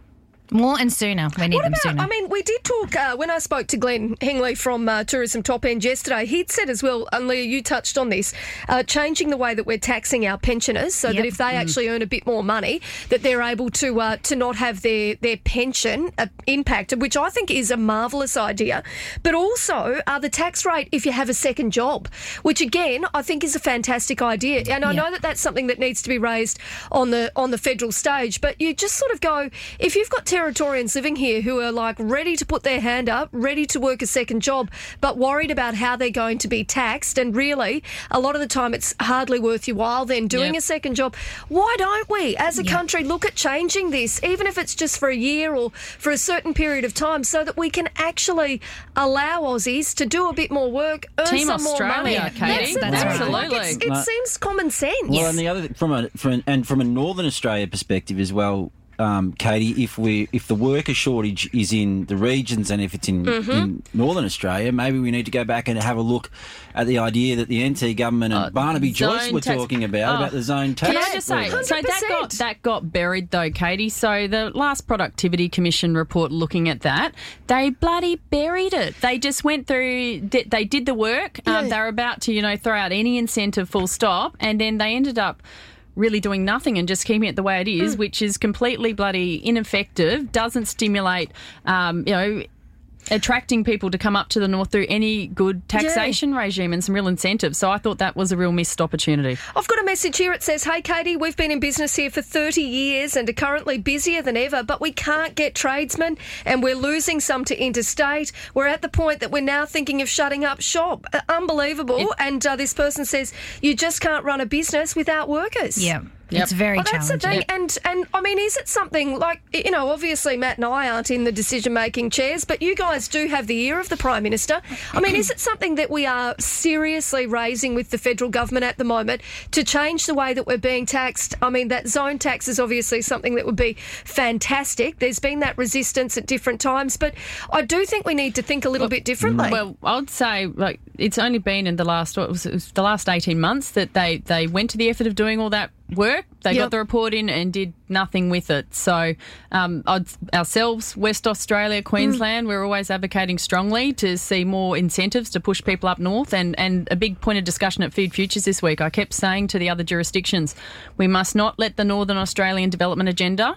Speaker 3: More and sooner. We need
Speaker 2: What
Speaker 3: them
Speaker 2: about,
Speaker 3: sooner.
Speaker 2: I mean, we did talk, uh, when I spoke to Glenn Hingley from uh, Tourism Top End yesterday, he'd said as well, and Leah, you touched on this, uh, changing the way that we're taxing our pensioners so
Speaker 3: Yep.
Speaker 2: that if they mm. actually earn a bit more money, that they're able to uh, to not have their, their pension uh, impacted, which I think is a marvellous idea. But also uh, the tax rate if you have a second job, which again, I think is a fantastic idea. And I
Speaker 3: Yep.
Speaker 2: know that that's something that needs to be raised on the on the federal stage, but you just sort of go, if you've got Territorians living here who are like ready to put their hand up, ready to work a second job, but worried about how they're going to be taxed, and really a lot of the time it's hardly worth your while then doing
Speaker 5: Yep.
Speaker 2: a second job. Why don't we as a
Speaker 3: Yep.
Speaker 2: country look at changing this, even if it's just for a year or for a certain period of time, so that we can actually allow Aussies to do a bit more work, earn
Speaker 5: Team
Speaker 2: some
Speaker 5: Australia,
Speaker 2: more money.
Speaker 5: Katie.
Speaker 2: That's,
Speaker 3: That's
Speaker 2: that's
Speaker 3: right.
Speaker 2: like, it's, it
Speaker 4: No.
Speaker 2: seems common sense.
Speaker 4: Well, and the other from a from and from a Northern Australia perspective as well, um, Katie, if we if the worker shortage is in the regions and if it's in,
Speaker 2: Mm-hmm.
Speaker 4: in Northern Australia, maybe we need to go back and have a look at the idea that the N T government and
Speaker 5: Uh,
Speaker 4: Barnaby Joyce
Speaker 5: zone
Speaker 4: were
Speaker 5: tax-
Speaker 4: talking about,
Speaker 5: Oh.
Speaker 4: about the zone tax.
Speaker 5: Can I just say,
Speaker 4: levy.
Speaker 5: so that got
Speaker 2: one hundred percent.
Speaker 5: that got buried though, Katie. So the last Productivity Commission report looking at that, they bloody buried it. They just went through, di- they did the work. Um,
Speaker 2: Yeah.
Speaker 5: they were about to, you know, throw out any incentive, full stop, and then they ended up really doing nothing and just keeping it the way it is, which is completely bloody ineffective. Doesn't stimulate, um, you know, attracting people to come up to the north through any good taxation regime and some real incentives. So I thought that was a real missed opportunity.
Speaker 2: I've got a message here. It says, hey, Katie, we've been in business here for thirty years and are currently busier than ever, but we can't get tradesmen and we're losing some to interstate. We're at the point that we're now thinking of shutting up shop. Uh, unbelievable.
Speaker 5: It-
Speaker 2: and uh, this person says, you just can't run a business without workers.
Speaker 3: yeah.
Speaker 5: Yep.
Speaker 3: It's very
Speaker 2: Well, that's the
Speaker 3: challenging.
Speaker 2: thing, and and I mean, is it something like, you know, obviously Matt and I aren't in the decision-making chairs, but you guys do have the ear of the Prime Minister. I mean, is it something that we are seriously raising with the federal government at the moment to change the way that we're being taxed? I mean, that zone tax is obviously something that would be fantastic. There's been that resistance at different times, but I do think we need to think a little bit differently.
Speaker 5: Well, I'd say like it's only been in the last what was it, it was the last eighteen months that they they went to the effort of doing all that work. They
Speaker 2: Yep.
Speaker 5: got the report in and did nothing with it. So um, I'd, ourselves, West Australia, Queensland, we're always advocating strongly to see more incentives to push people up north. And, and a big point of discussion at Feed Futures this week, I kept saying to the other jurisdictions, we must not let the Northern Australian development agenda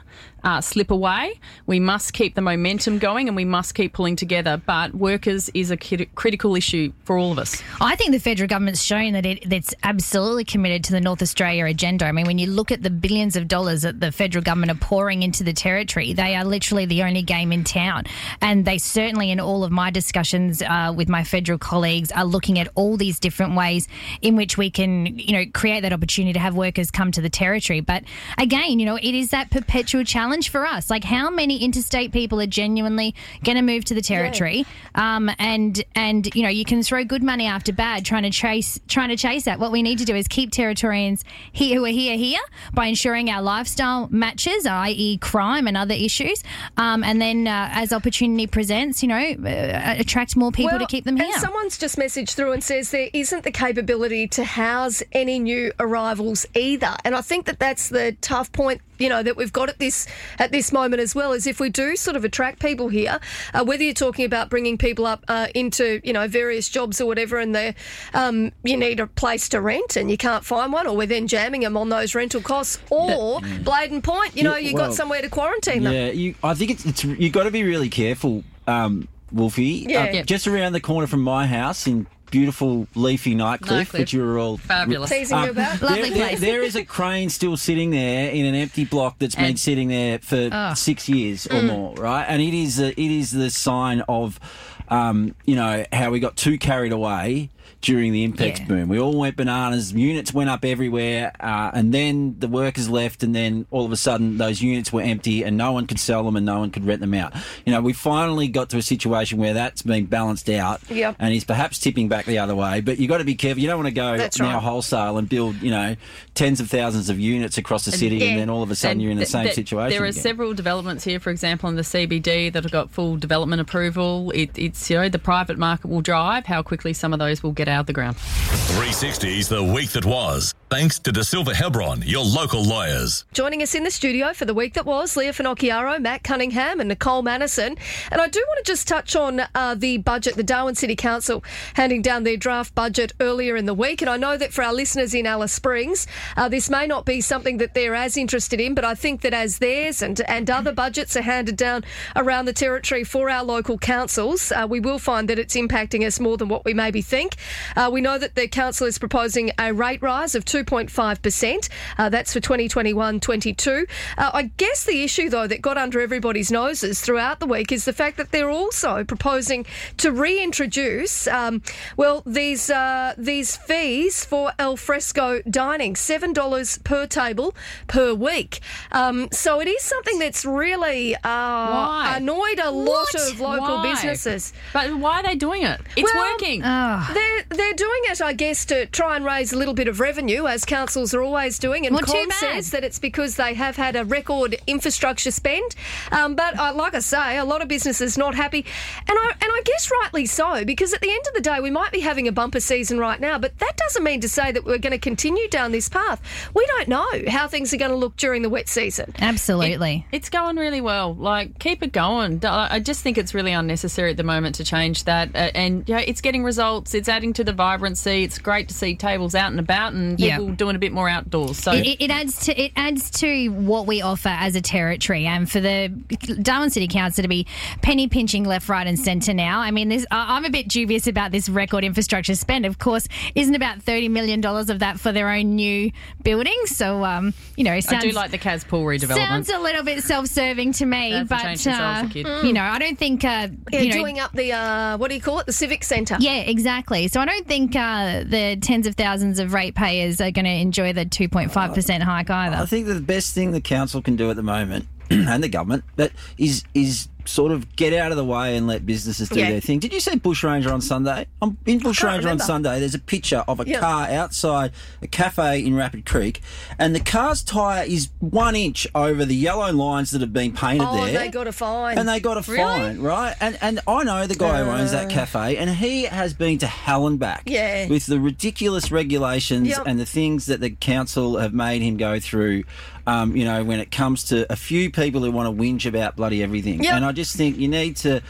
Speaker 5: uh, slip away. We must keep the momentum going and we must keep pulling together. But workers is a crit- critical issue for all of us.
Speaker 3: I think the federal government's shown that it, it's absolutely committed to the North Australia agenda. I mean, when you look at the billions of dollars that the federal government are pouring into the territory, they are literally the only game in town. And they certainly, in all of my discussions uh, with my federal colleagues, are looking at all these different ways in which we can, you know, create that opportunity to have workers come to the territory. But again, you know, it is that perpetual challenge for us. Like, how many interstate people are genuinely going to move to the territory? Yeah. Um, and and you know, you can throw good money after bad, trying to chase trying to chase that. What we need to do is keep Territorians here who are here here by ensuring our lifestyle matches, that is, crime and other issues. Um, and then uh, as opportunity presents, you know, uh, attract more people
Speaker 2: well,
Speaker 3: to keep them here.
Speaker 2: And someone's just messaged through and says there isn't the capability to house any new arrivals either. And I think that that's the tough point, you know, that we've got at this at this moment as well, is if we do sort of attract people here, uh, whether you're talking about bringing people up uh, into, you know, various jobs or whatever, and they um, you need a place to rent and you can't find one, or we're then jamming them on those rental costs, or
Speaker 4: that, yeah.
Speaker 2: Bladen Point, you know,
Speaker 4: yeah,
Speaker 2: you've
Speaker 4: well,
Speaker 2: got somewhere to quarantine them.
Speaker 4: Yeah, you, I think it's, it's you've got to be really careful, um, Wolfie.
Speaker 2: Yeah.
Speaker 4: Uh,
Speaker 2: Yep.
Speaker 4: Just around the corner from my house in beautiful leafy Nightcliff,
Speaker 5: Nightcliff.
Speaker 4: which you were all
Speaker 5: Fabulous.
Speaker 2: Teasing you about.
Speaker 3: Lovely
Speaker 4: there, there-
Speaker 3: place.
Speaker 4: there is a crane still sitting there in an empty block that's been
Speaker 5: And-
Speaker 4: sitting there for
Speaker 3: Oh.
Speaker 4: six years or more, right? And it is a, it is the sign of, um, you know, how we got too carried away during the Impex
Speaker 3: Yeah.
Speaker 4: boom. We all went bananas. Units went up everywhere, uh, and then the workers left, and then all of a sudden those units were empty, and no one could sell them, and no one could rent them out. You know, we finally got to a situation where that's been balanced out,
Speaker 2: Yep.
Speaker 4: and is perhaps tipping back the other way. But you've got to be careful. You don't want to go
Speaker 2: That's
Speaker 4: now
Speaker 2: right.
Speaker 4: wholesale and build, you know, tens of thousands of units across the city,
Speaker 2: yeah.
Speaker 4: and then all of a sudden
Speaker 5: And
Speaker 4: you're in the
Speaker 5: th-
Speaker 4: same
Speaker 5: th-
Speaker 4: situation
Speaker 5: There are
Speaker 4: again.
Speaker 5: several developments here, for example, in the C B D that have got full development approval. It, it's, you know, the private market will drive how quickly some of those will get out of the ground.
Speaker 1: three sixty's The Week That Was. Thanks to De Silva Hebron, your local lawyers.
Speaker 2: Joining us in the studio for the week that was, Leah Finocchiaro, Matt Cunningham and Nicole Madison. And I do want to just touch on uh, the budget, the Darwin City Council handing down their draft budget earlier in the week. And I know that for our listeners in Alice Springs, uh, this may not be something that they're as interested in, but I think that as theirs and, and other budgets are handed down around the territory for our local councils, uh, we will find that it's impacting us more than what we maybe think. Uh, we know that the council is proposing a rate rise of two point five percent. Uh, that's for twenty twenty-one twenty-two. Uh, I guess the issue, though, that got under everybody's noses throughout the week is the fact that they're also proposing to reintroduce, um, well, these uh, these fees for al fresco dining, seven dollars per table per week. Um, so it is something that's really uh,
Speaker 5: Why?
Speaker 2: annoyed a lot
Speaker 3: What?
Speaker 2: of local
Speaker 5: Why?
Speaker 2: businesses.
Speaker 5: But why are they doing it? It's
Speaker 2: Well,
Speaker 5: working.
Speaker 3: Oh.
Speaker 2: They're, they're doing it, I guess, to try and raise a little bit of revenue, as councils are always doing. And
Speaker 3: Well, too
Speaker 2: Com
Speaker 3: bad.
Speaker 2: says that it's because they have had a record infrastructure spend. Um, but uh, like I say, a lot of businesses not happy. And I, and I guess rightly so, because at the end of the day, we might be having a bumper season right now, but that doesn't mean to say that we're going to continue down this path. We don't know how things are going to look during the wet season.
Speaker 3: Absolutely.
Speaker 5: It's going really well. Like, keep it going. D- I just think it's really unnecessary at the moment to change that. Uh, and, you know, it's getting results. It's adding to the vibrancy. It's great to see tables out and about and
Speaker 3: Yeah.
Speaker 5: people doing a bit more outdoors. So
Speaker 3: It, it adds to it adds to what we offer as a territory, and for the Darwin City Council to be penny pinching left, right, and centre now. I mean, this, I- I'm a bit dubious about this record infrastructure spend. Of course, isn't about thirty million dollars of that for their own new buildings? So, um, you know,
Speaker 5: I
Speaker 3: sounds,
Speaker 5: do like the Cas Pool redevelopment.
Speaker 3: sounds a little bit self-serving to me.
Speaker 5: They have to
Speaker 3: but
Speaker 5: change themselves,
Speaker 3: uh,
Speaker 5: the kid.
Speaker 3: you know, I don't think uh,
Speaker 2: Yeah,
Speaker 3: you know.
Speaker 2: doing up the, uh, what do you call it, the Civic Centre.
Speaker 3: Yeah, exactly. So I don't think uh, the tens of thousands of ratepayers are going to enjoy the two point five percent hike either.
Speaker 4: I think that the best thing the council can do at the moment, and the government, that is is sort of get out of the way and let businesses do
Speaker 2: Yeah.
Speaker 4: their thing. Did you see Bushranger on Sunday? I'm in Bushranger on
Speaker 2: remember.
Speaker 4: Sunday. There's a picture of a
Speaker 2: Yeah.
Speaker 4: car outside a cafe in Rapid Creek, and the car's tyre is one inch over the yellow lines that have been painted
Speaker 2: Oh,
Speaker 4: there.
Speaker 2: they got a fine.
Speaker 4: And they got a fine, right? And and I know the guy who owns that cafe, and he has been to hell and back
Speaker 2: Yeah.
Speaker 4: with the ridiculous regulations
Speaker 2: Yep.
Speaker 4: and the things that the council have made him go through. Um, you know, when it comes to a few people who want to whinge about bloody everything,
Speaker 2: Yep.
Speaker 4: and I just think you need to.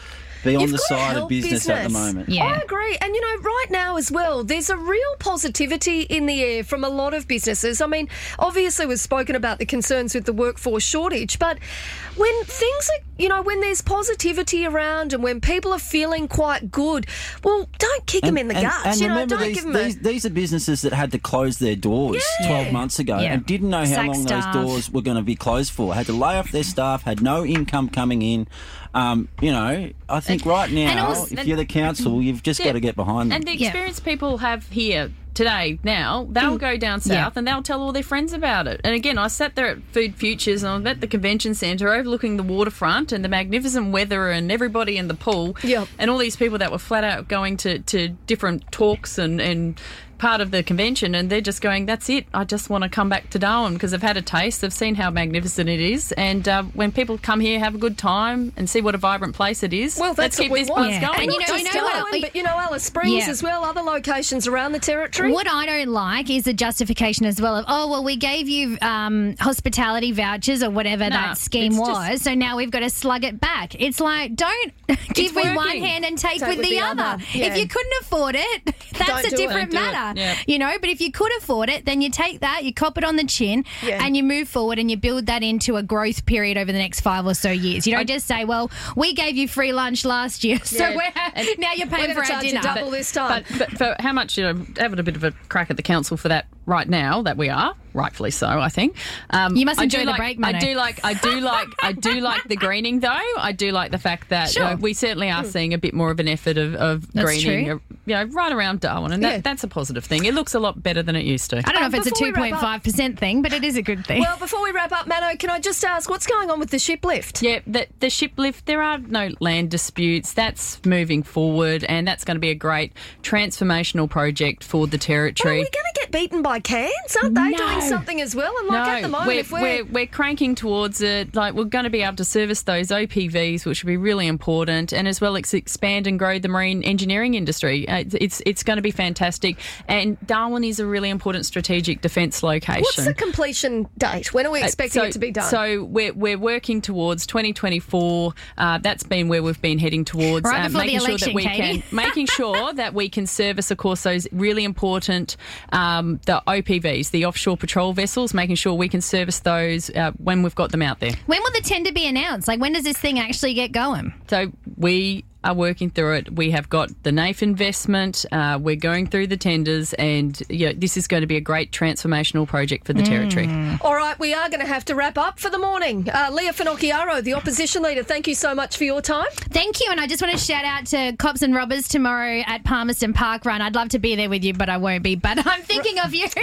Speaker 4: be on
Speaker 2: You've
Speaker 4: the
Speaker 2: got to
Speaker 4: side of
Speaker 2: help
Speaker 4: business, at the moment.
Speaker 3: Yeah.
Speaker 2: I agree. And, you know, right now as well, there's a real positivity in the air from a lot of businesses. I mean, obviously we've spoken about the concerns with the workforce shortage, but when things are, you know, when there's positivity around and when people are feeling quite good, well, don't kick them in the
Speaker 4: and,
Speaker 2: guts.
Speaker 4: and
Speaker 2: you know,
Speaker 4: remember,
Speaker 2: don't
Speaker 4: these,
Speaker 2: give them
Speaker 4: these,
Speaker 2: a...
Speaker 4: these are businesses that had to close their doors
Speaker 2: Yeah.
Speaker 4: twelve months ago
Speaker 3: Yeah.
Speaker 4: and didn't know how
Speaker 3: Sack
Speaker 4: long
Speaker 3: staff.
Speaker 4: those doors were going to be closed for. Had to lay off their staff, had no income coming in. Um, you know, I think right now,
Speaker 3: also-
Speaker 4: if you're the council, you've just
Speaker 5: Yeah.
Speaker 4: got to get behind them.
Speaker 5: And the
Speaker 3: Yeah.
Speaker 5: experience people have here today now, they'll go down south
Speaker 3: Yeah.
Speaker 5: and they'll tell all their friends about it. And again, I sat there at Food Futures and I'm at the convention centre overlooking the waterfront and the magnificent weather and everybody in the pool
Speaker 2: Yep.
Speaker 5: and all these people that were flat out going to, to different talks and, and part of the convention, and they're just going, that's it, I just want to come back to Darwin because they've had a taste, they've seen how magnificent it is, and uh, when people come here, have a good time and see what a vibrant place it is,
Speaker 2: Well,
Speaker 5: let's
Speaker 2: that's
Speaker 5: keep
Speaker 2: what we
Speaker 5: this
Speaker 2: want.
Speaker 5: buzz
Speaker 3: Yeah.
Speaker 5: going.
Speaker 3: And you know-
Speaker 2: Not
Speaker 3: you
Speaker 2: just
Speaker 3: know what
Speaker 2: Darwin,
Speaker 3: I-
Speaker 2: but, you know, Alice Springs
Speaker 3: Yeah.
Speaker 2: as well, other locations around the territory.
Speaker 3: What I don't like is the justification as well of, oh, well, we gave you um, hospitality vouchers or whatever
Speaker 5: Nah,
Speaker 3: that scheme
Speaker 5: it's
Speaker 3: was,
Speaker 5: just-
Speaker 3: so now we've got to slug it back. It's like, don't give with one
Speaker 5: working.
Speaker 3: hand and take,
Speaker 2: Take
Speaker 3: with,
Speaker 2: with
Speaker 3: the,
Speaker 2: the
Speaker 3: other.
Speaker 2: other. Yeah.
Speaker 3: If you couldn't afford it, that's
Speaker 2: Don't
Speaker 3: a
Speaker 2: do it.
Speaker 3: different
Speaker 5: Don't do it.
Speaker 3: matter.
Speaker 5: Yeah.
Speaker 3: You know, but if you could afford it, then you take that, you cop it on the chin,
Speaker 2: Yeah.
Speaker 3: and you move forward and you build that into a growth period over the next five or so years. You don't just say, well, we gave you free lunch last year, so
Speaker 5: Yeah.
Speaker 3: we're,
Speaker 5: And
Speaker 3: now you're paying
Speaker 2: We're
Speaker 3: for
Speaker 2: gonna
Speaker 3: our
Speaker 2: charge you
Speaker 3: dinner.
Speaker 2: double this time.
Speaker 5: But, but for how much, you know, having a bit of a crack at the council for that right now, that we are, rightfully so, I think. Um,
Speaker 3: You must
Speaker 5: I
Speaker 3: enjoy
Speaker 5: do
Speaker 3: the
Speaker 5: like,
Speaker 3: break,
Speaker 5: I
Speaker 3: Mano.
Speaker 5: do like, I do like, I do like the greening though. I do like the fact that
Speaker 3: Sure.
Speaker 5: uh, we certainly are seeing a bit more of an effort of, of
Speaker 3: That's
Speaker 5: greening,
Speaker 3: true.
Speaker 5: uh, you know, right around Darwin, and that,
Speaker 2: Yeah.
Speaker 5: that's a positive thing. It looks a lot better than it used to.
Speaker 3: I don't know
Speaker 2: Um,
Speaker 3: if it's a
Speaker 2: before we
Speaker 3: two
Speaker 2: wrap up-
Speaker 3: point five percent thing, but it is a good thing.
Speaker 2: Well, before we wrap up, Mano, can I just ask what's going on with the ship lift?
Speaker 5: Yeah, the, the ship lift, there are no land disputes. That's moving forward, and that's going to be a great transformational project for the
Speaker 2: Are
Speaker 5: territory.
Speaker 2: we going to get beaten by Cairns? Aren't they
Speaker 3: No.
Speaker 2: doing something as well? And like at the moment,
Speaker 5: we're,
Speaker 2: if we're,
Speaker 5: we're, we're cranking towards it. Like, we're going to be able to service those O P Vs, which will be really important, and as well ex- expand and grow the marine engineering industry. Uh, it's, it's it's going to be fantastic. And Darwin is a really important strategic defence location.
Speaker 2: what's the completion date? When are we expecting
Speaker 5: Uh, so,
Speaker 2: it to be done?
Speaker 5: So we're, we're working towards twenty twenty-four. Uh, that's been where we've been heading towards.
Speaker 3: Right
Speaker 5: uh,
Speaker 3: before the
Speaker 5: making sure
Speaker 3: election,
Speaker 5: that we
Speaker 3: Katie.
Speaker 5: can making sure that we can service, of course, those really important um, the O P Vs, the offshore patrol vessels. Making sure we can service those uh, when we've got them out there.
Speaker 3: When will the tender be announced? Like, when does this thing actually get going?
Speaker 5: So we are working through it. We have got the N A F investment. Uh, we're going through the tenders, and yeah, this is going to be a great transformational project for the territory.
Speaker 2: All right, we are going to have to wrap up for the morning. Uh, Leah Finocchiaro, the opposition leader, thank you so much for your time.
Speaker 3: Thank you, and I just want to shout out to Cops and Robbers tomorrow at Palmerston Park Run. I'd love to be there with you, but I won't be. But I'm thinking of you.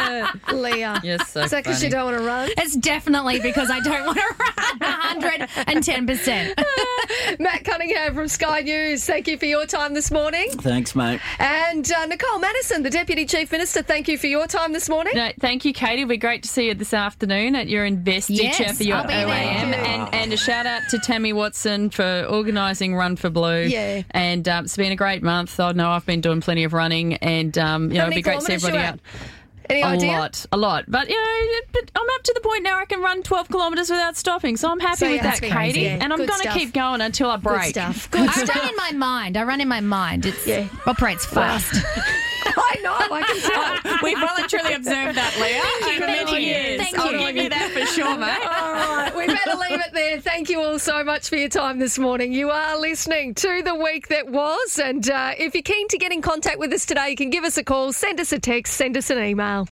Speaker 2: Leah.
Speaker 5: Yes, so
Speaker 2: Is that because you
Speaker 5: funny.
Speaker 2: don't want to run?
Speaker 3: It's definitely because I don't want to run one hundred ten percent.
Speaker 2: Matt Cunningham from Sky News, thank you for your time this morning.
Speaker 4: Thanks, mate.
Speaker 2: And uh, Nicole Madison, the Deputy Chief Minister, thank you for your time this morning.
Speaker 5: No, thank you, Katie. It'll be great to see you this afternoon at your investiture
Speaker 3: Yes,
Speaker 5: for your
Speaker 3: I'll be
Speaker 5: O A
Speaker 3: there.
Speaker 5: M.
Speaker 2: Thank you.
Speaker 5: And, and a shout out to Tammy Watson for organising Run for Blue.
Speaker 2: Yeah.
Speaker 5: And um, it's been a great month. I know I've been doing plenty of running, and um, you
Speaker 2: How
Speaker 5: know, it'd
Speaker 2: many
Speaker 5: be great to see
Speaker 2: kilometres you
Speaker 5: everybody
Speaker 2: at?
Speaker 5: out.
Speaker 2: Any
Speaker 5: A
Speaker 2: idea?
Speaker 5: lot, a lot. But, you know, but I'm up to the point now I can run twelve kilometres without stopping. So I'm happy
Speaker 2: So
Speaker 5: with
Speaker 2: you're
Speaker 5: that,
Speaker 2: happy.
Speaker 5: Katie.
Speaker 2: Yeah,
Speaker 5: and I'm
Speaker 2: good
Speaker 5: going to
Speaker 2: stuff.
Speaker 5: keep going until I
Speaker 2: Good
Speaker 5: break.
Speaker 2: stuff. Good
Speaker 3: I
Speaker 2: stuff.
Speaker 3: run in my mind. I run in my mind. It
Speaker 2: Yeah.
Speaker 3: operates fast.
Speaker 2: I know, I can tell.
Speaker 5: We've voluntarily observed that, Leah, over
Speaker 3: Thank
Speaker 5: many
Speaker 3: you.
Speaker 5: years.
Speaker 3: Thank
Speaker 5: I'll
Speaker 3: you.
Speaker 5: give you that for sure, mate.
Speaker 2: All right, we better leave it there. Thank you all so much for your time this morning. You are listening to The Week That Was, and uh, if you're keen to get in contact with us today, you can give us a call, send us a text, send us an email.